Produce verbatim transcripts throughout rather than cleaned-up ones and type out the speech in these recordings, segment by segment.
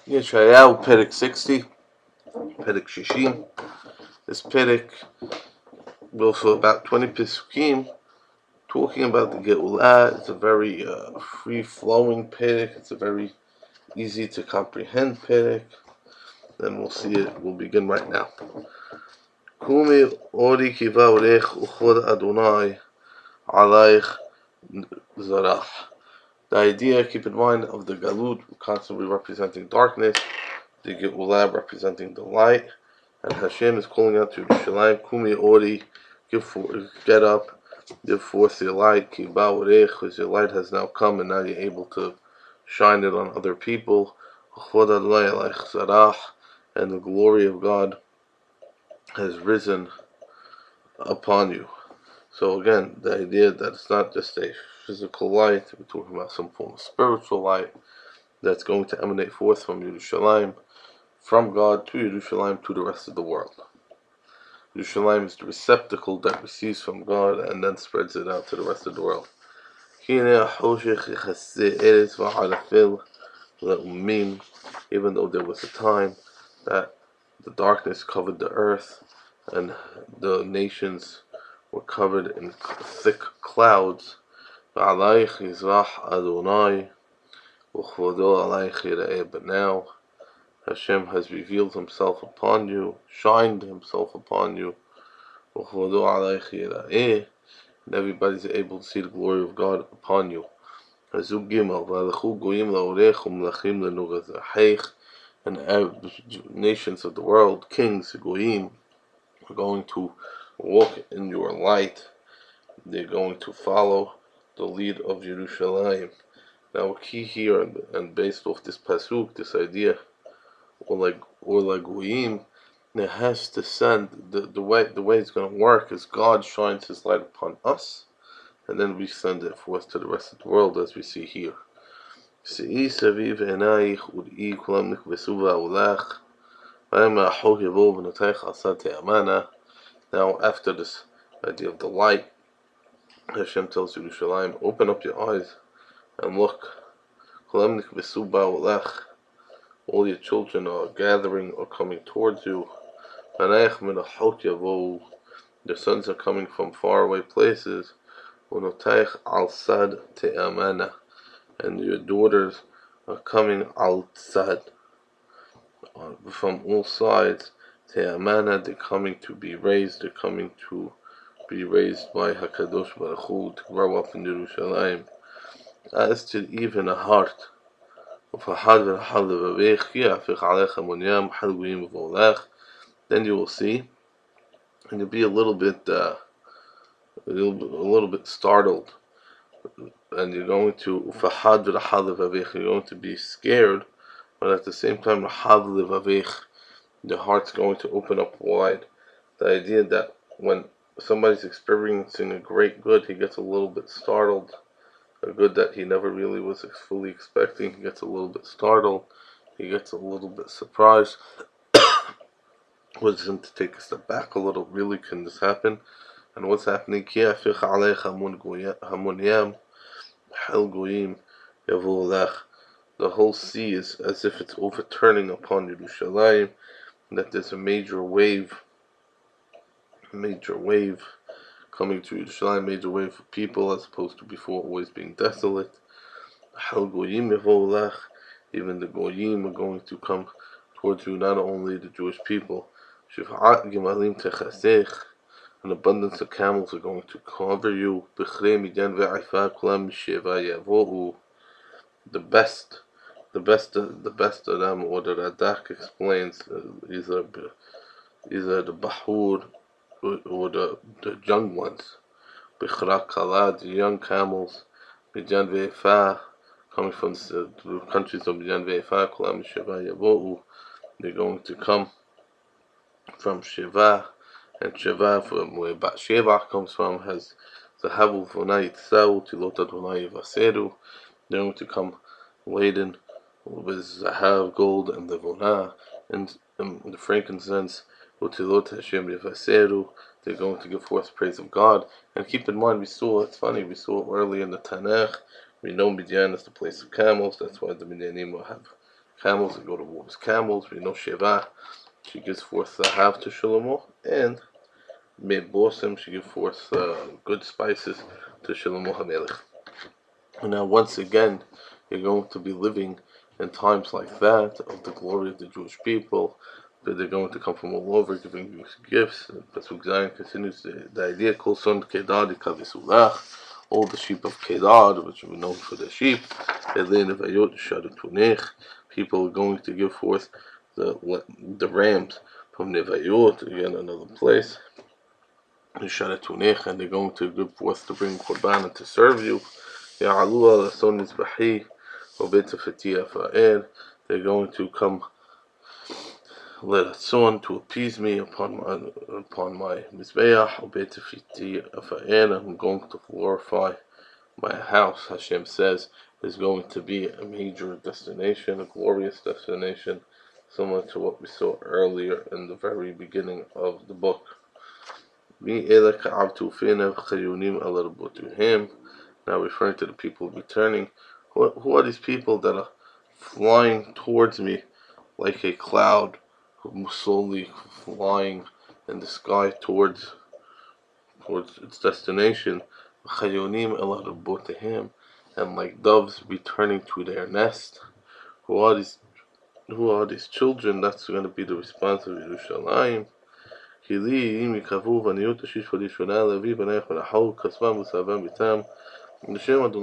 Yeshayahu, Perek sixty, Perek Shishim. This Perek goes for about twenty Pesukim, talking about the Geulah. It's a very uh, free-flowing Perek. It's a very easy to comprehend Perek. Then we'll see it. We'll begin right now. Kumi ori kiva orech uchod Adonai alayich zarach. The idea, keep in mind, of the Galut constantly representing darkness, the Geulah representing the light, and Hashem is calling out to Yerushalayim, Kumi Ori, give for, get up, give forth your light, Ki Ba'orech, because your light has now come, and now you're able to shine it on other people, and the glory of God has risen upon you. So again, the idea that it's not just a physical light, we're talking about some form of spiritual light that's going to emanate forth from Yerushalayim, from God to Yerushalayim to the rest of the world. Yerushalayim is the receptacle that receives from God and then spreads it out to the rest of the world. Even though there was a time that the darkness covered the earth and the nations were covered in thick clouds, but now Hashem has revealed Himself upon you, shined Himself upon you, and everybody's able to see the glory of God upon you. And nations of the world, kings, goyim, are going to walk in your light. They're going to follow the lead of Yerushalayim. Now, a key here, and, and based off this pasuk, this idea, or like or like goyim, it has to send the the way the way it's going to work is God shines His light upon us, and then we send it forth to the rest of the world, as we see here. Now, after this idea of the light, Hashem tells Yerushalayim, open up your eyes and look. All your children are gathering or coming towards you. The sons are coming from faraway places. And your daughters are coming outside from all sides. They're coming to be raised. They're coming to be raised by Hakadosh Baruch Hu to grow up in Yerushalayim. As to even a heart, then you will see, and you'll be a little bit, uh, a little, a little bit startled, and you're going to, you're going to be scared, but at the same time, the heart's going to open up wide. The idea that when somebody's experiencing a great good, he gets a little bit startled. A good that he never really was fully expecting, he gets a little bit startled, he gets a little bit surprised. Wants him to take a step back a little. Really, can this happen? And what's happening? The whole sea is as if it's overturning upon Yerushalayim, that there's a major wave, major wave coming to Yerushalayim, major wave of people, as opposed to before always being desolate. Even the goyim are going to come towards you, not only the Jewish people. An abundance of camels are going to cover you. The best, the best, the best of them, or the Radak explains, uh, either, either the Bahur or the, the young ones, Bichra Kala, the young camels, Bijan Ve'efa, coming from the, the countries of Bijan Ve'efa, Kulam Sheva Yavo'u, they're going to come from Sheva, and Sheva, from where Bat Sheva comes from, has Zahavu V'nai Tzau, Tilot Adonai Vaseru. They're going to come laden with Zahav, gold, and the Vonah, and, and the frankincense, Utilot Hashem Vaseru. They're going to give forth praise of God. And keep in mind, we saw, it's funny, we saw early in the Tanakh, we know Midian is the place of camels, that's why the Midianim will have camels, they go to war with camels. We know Sheva, she gives forth the half to Shlomo, and Me'bosim, she gives forth uh, good spices to Shlomo HaMelech. And now, once again, you're going to be living in times like that of the glory of the Jewish people. But they're going to come from all over, giving you gifts. Pasuk Zayin continues the, the idea: Kol son Kedar Kavisulach. All the sheep of Kedar, which are known for their sheep, people are going to give forth the the rams from Nevayot, again another place, and they're going to give forth to bring Korban and to serve you. They're going to come let a son to appease me upon my upon my mizbeach. I'm going to glorify my house. Hashem says is going to be a major destination, a glorious destination, similar to what we saw earlier in the very beginning of the book. Now referring to the people returning. Who, who are these people that are flying towards me like a cloud, slowly flying in the sky towards towards its destination? And like doves returning to their nest. Who are these who are these children? That's going to be the response of Yerushalayim. And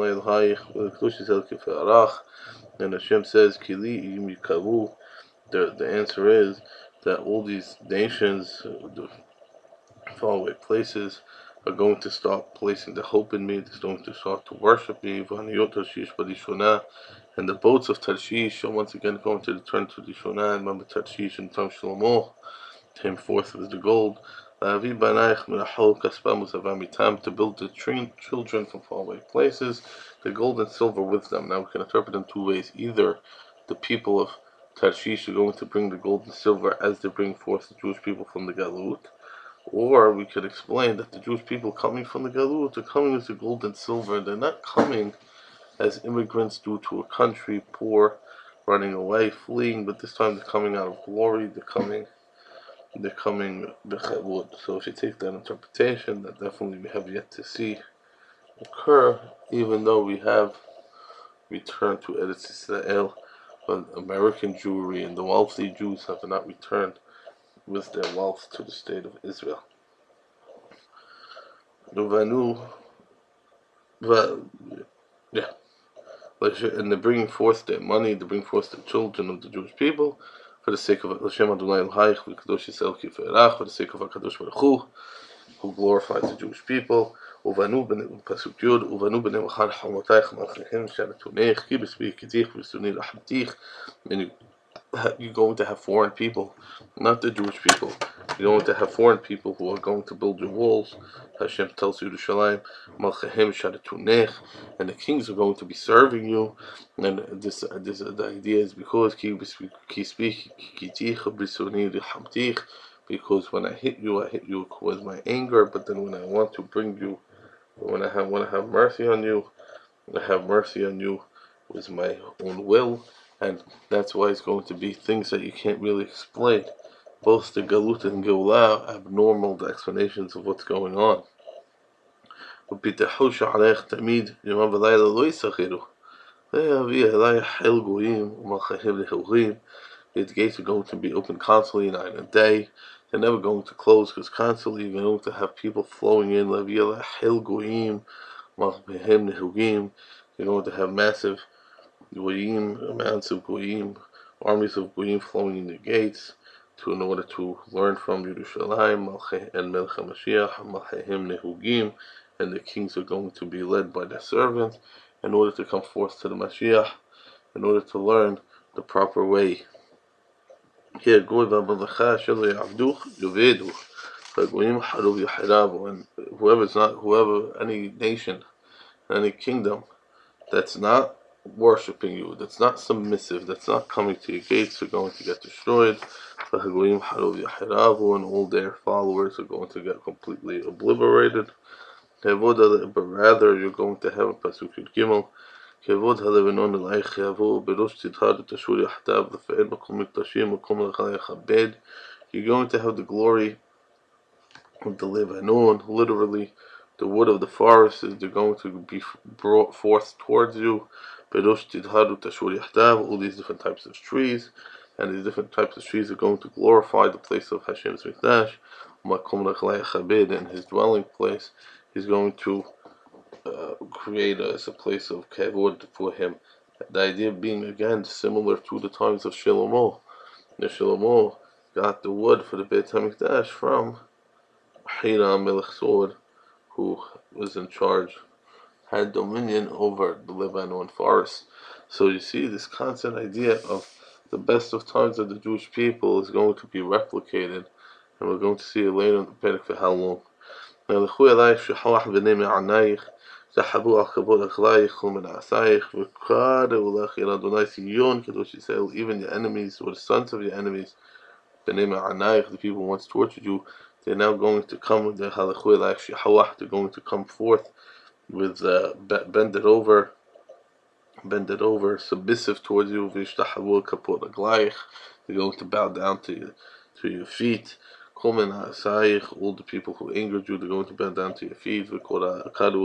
Hashem says, the, the answer is that all these nations, the faraway places, are going to start placing the hope in me. They're going to start to worship me. And the boats of Tarshish are once again going to return to Dishonah. Remember Tarshish and Tam Shlomo came forth with the gold. To build the children from faraway places, the gold and silver with them. Now we can interpret in two ways. Either the people of Tarshish are going to bring the gold and silver as they bring forth the Jewish people from the Galut, or we could explain that the Jewish people coming from the Galut are coming as the gold and silver. They're not coming as immigrants due to a country poor, running away, fleeing, but this time they're coming out of glory. They're coming They're coming b'chavod. So if you take that interpretation, that definitely we have yet to see occur, even though we have returned to Eretz Israel, but American Jewry and the wealthy Jews have not returned with their wealth to the state of Israel. Novanu, but yeah, and they're bringing forth their money, they bring forth the children of the Jewish people, for the sake of Hashem Adonai Elhaich, for the sake of HaKadosh Baruch Hu, who glorifies the Jewish people. Uvanu Pasuk Yud, Uvanu b'nei Machar Hamotayich Malchichem Sharatunech, Ki b'sbi Kitich v'suni Lahamtich. And you, you're going to have foreign people, not the Jewish people. You're going to have foreign people who are going to build your walls. Hashem tells you to Yerushalayim, Malchichem Sharatunech, and the kings are going to be serving you. And this, this the idea is because Ki b'sbi Kitich v'suni Lahamtich. Because when I hit you, I hit you with my anger. But then when I want to bring you, when I have, want to have mercy on you, I have mercy on you with my own will. And that's why it's going to be things that you can't really explain. Both the Galut and Geulah have abnormal explanations of what's going on. The gates are going to be open constantly, night and day. They're never going to close, because constantly you're going to have people flowing in. You're going to have massive goyim, amounts of goyim, armies of goyim flowing in the gates, to in order to learn from Yerushalayim and Melech HaMashiach, and the kings are going to be led by their servants in order to come forth to the Mashiach, in order to learn the proper way. Here, and whoever is not, whoever, any nation, any kingdom that's not worshiping you, that's not submissive, that's not coming to your gates, are going to get destroyed. And all their followers are going to get completely obliterated. But rather, you're going to have a Pasuk Yud Gimel, כבוד הלבנון אלייך יבוא בראש צדך ותשור יחדיו לפאר מקום מקדשים מקום לך יכבד. You're going to have the glory of the Lebanon. Literally, the wood of the forest is they're going to be brought forth towards you. Berosh tidharu tashur yahdav, all these different types of trees, and these different types of trees are going to glorify the place of Hashem's Mikdash. Makom rechalei chabed, in his dwelling place, he's going to uh, create as a place of kavod for him. The idea being again similar to the times of Shlomo. The Shlomo got the wood for the Beit HaMikdash from Hiram Melech Sword, who was in charge, had dominion over the Lebanon forest. So you see, this constant idea of the best of times of the Jewish people is going to be replicated, and we're going to see it later in the Perek for how long. Even your enemies or the sons of your enemies, the people who once tortured you, they're now going to come with the halakhu, they're going to come forth with uh, bended over, bended over, submissive towards you. They're going to bow down to you, to your feet. All the people who angered you, they're going to bow down to your feet. They're going to call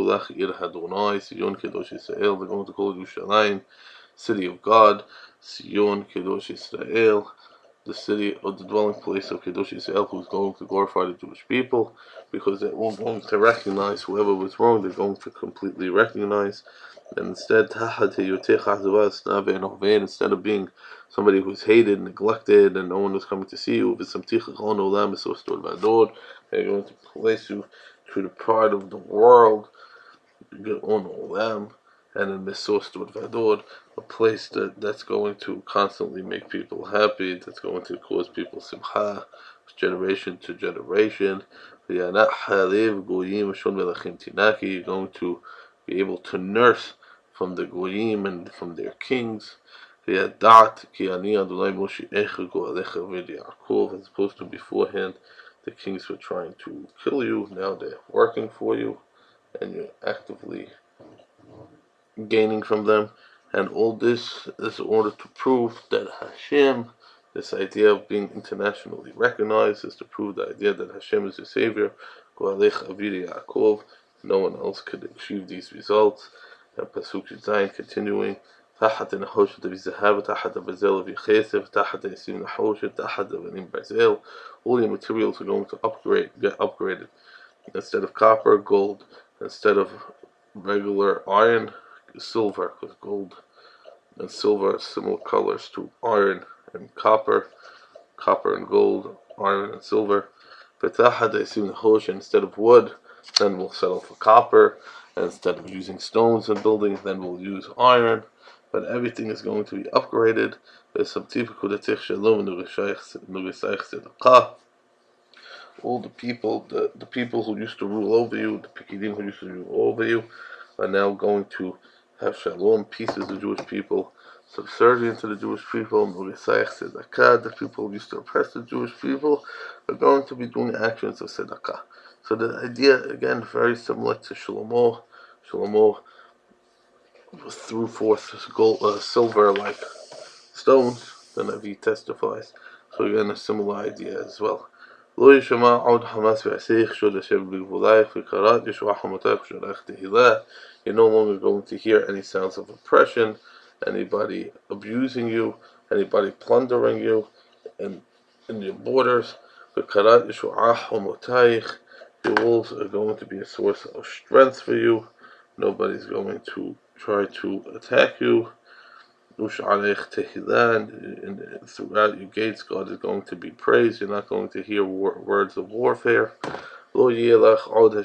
you Shalayim, city of God, Sion Kedosh Israel, the city of the dwelling place of Kedosh Israel, who's going to glorify the Jewish people, because they're all going to recognize whoever was wrong, they're going to completely recognize. And instead, instead of being somebody who's hated, neglected, and no one was coming to see you, they're going to place you to the pride of the world, and in Mesostor Vador, a place that, that's going to constantly make people happy, that's going to cause people simcha, generation to generation. You're going to be able to nurse from the goyim and from their kings. As opposed to beforehand, the kings were trying to kill you, now they're working for you, and you're actively gaining from them. And all this is in order to prove that Hashem, this idea of being internationally recognized, is to prove the idea that Hashem is your savior. No one else could achieve these results. And Pasuk Zayin continuing, تحت النحوشة بذهب تحت البرزل بخسف تحت يسيم النحوشة تحت البنين برزل. All your materials are going to upgrade, get upgraded. Instead of copper, gold. Instead of regular iron, silver, because gold and silver are similar colors to iron and copper. Copper and gold, iron and silver. Instead of wood, then we'll settle for copper. And instead of using stones in buildings, then we'll use iron. But everything is going to be upgraded. All the people, the, the people who used to rule over you, the Pekidim who used to rule over you, are now going to have shalom, peace with the Jewish people, subservient to the Jewish people. The people who used to oppress the Jewish people are going to be doing actions of tzedakah. So the idea, again, very similar to Shlomo. Shlomo threw forth gold, uh, silver-like stones. The Navi testifies. So again, a similar idea as well. You're no longer going to hear any sounds of oppression, anybody abusing you, anybody plundering you in, in your borders. Your wolves are going to be a source of strength for you. Nobody's going to try to attack you. And throughout your gates, God is going to be praised. You're not going to hear war- words of warfare. And now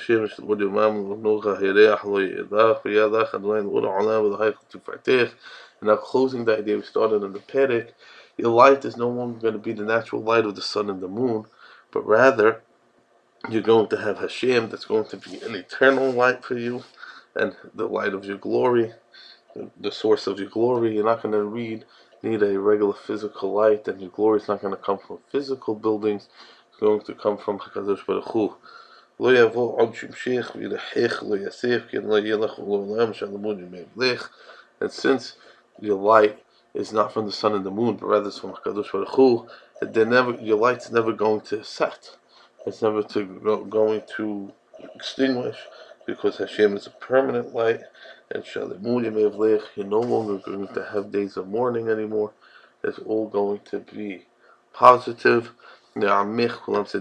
closing the idea we started in the Perek, your light is no longer going to be the natural light of the sun and the moon, but rather you're going to have Hashem that's going to be an eternal light for you, and the light of your glory, the source of your glory. You're not going to read, need a regular physical light, and your glory is not going to come from physical buildings. It's going to come from HaKadosh Baruch Hu. לא יבוא עוד שמשך וילחך לא יסף כי לא ילך ולעולם שהלימוד ימי מלך. And since your light is not from the sun and the moon, but rather it's from HaKadosh Baruch Hu, they're never, your light's never going to set. It's never to go, going to extinguish, because Hashem is a permanent light, and you're no longer going to have days of mourning anymore. It's all going to be positive. And your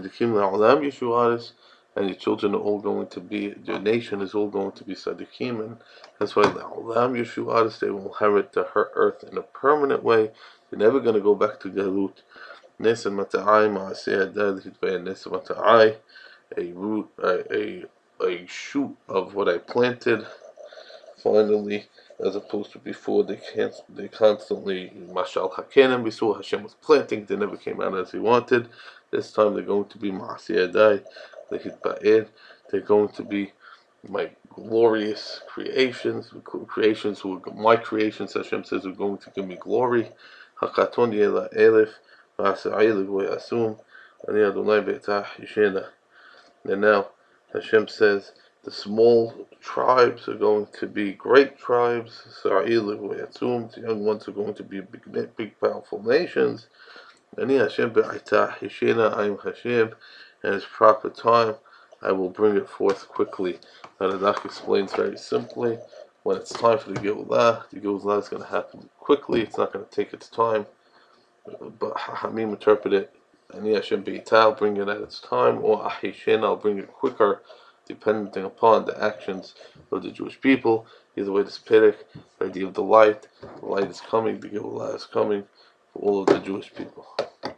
children are all going to be, your nation is all going to be Sadiqim, and that's why the Olam Yeshuaris, they will inherit the earth in a permanent way. They're never going to go back to Galut. Nes and Mata'ai, Ma'aseh Adad, Hitbayan Nes and Mata'ai, a root, a, a, a shoot of what I planted, finally, as opposed to before, they can't, they constantly, Mashal Hakenem, we saw Hashem was planting, they never came out as he wanted. This time they're going to be Ma'aseh Adai, the Hitbayan, they're going to be my glorious creations, creations who are my creations, Hashem says, are going to give me glory. Hakaton Yela Elif, Asum, Ani Adonai Be'etah Yishena. And now Hashem says the small tribes are going to be great tribes. The young ones are going to be big, big powerful nations. Ani Hashem Be'etah Yishena. I am Hashem, and its proper time I will bring it forth quickly. Now the Radak explains very simply, when it's time for the Geulah, the Geulah is going to happen quickly. It's not going to take its time. But Hamim interpret it, Ani Hashem Be'etah, bring it at its time, or Ahishen, I'll bring it quicker, depending upon the actions of the Jewish people. Either way, this Perek, the idea of the light, the light is coming, the Geulah is coming for all of the Jewish people.